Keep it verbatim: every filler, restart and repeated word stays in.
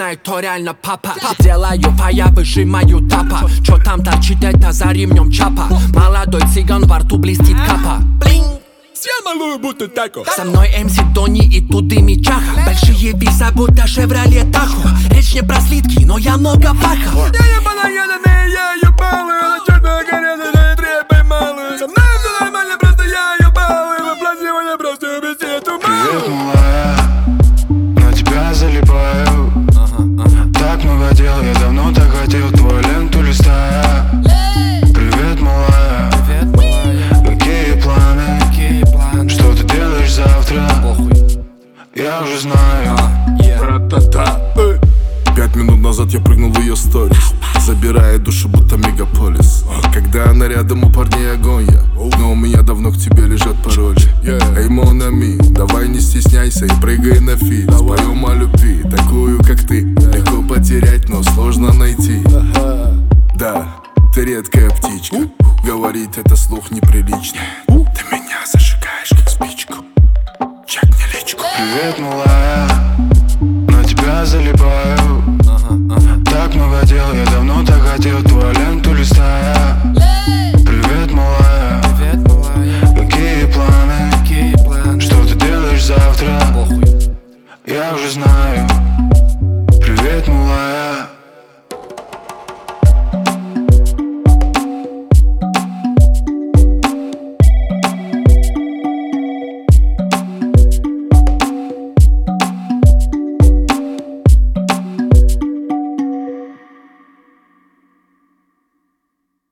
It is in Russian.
знает, кто реально папа. Делаю пая, выжимаю тапа. Чё там торчит, это за ремнем чапа. Молодой цыган, во рту блестит капа. Съел малую, будто тако. Со мной эм си Дони и туды Мичаха. Большие виса, будто Шевроле Тахо. Речь не про слитки, но я много пахал. Я ебаная, я ебалый. Она черная, горячая, трепай малый. Со мной все нормально, просто я ебалый. Воплотивание просто убить эту малую. Привет, малая, на тебя залипаю. Так много дел, я давно так хотел твою ленту листая. Привет, малая, какие планы? Что ты делаешь завтра? Я уже знаю. Ра-та-та. Пять минут назад я прыгнул в ее сторис, забирая душу, будто мегаполис. Когда она рядом, у парней огонь я. Но у меня давно к тебе лежат пароли. Эй, Монами, давай не стесняйся и прыгай на фит. Споем о любви, такую как ты. Легко потерять, но сложно найти. Да, ты редкая птичка, говорить это слух неприлично.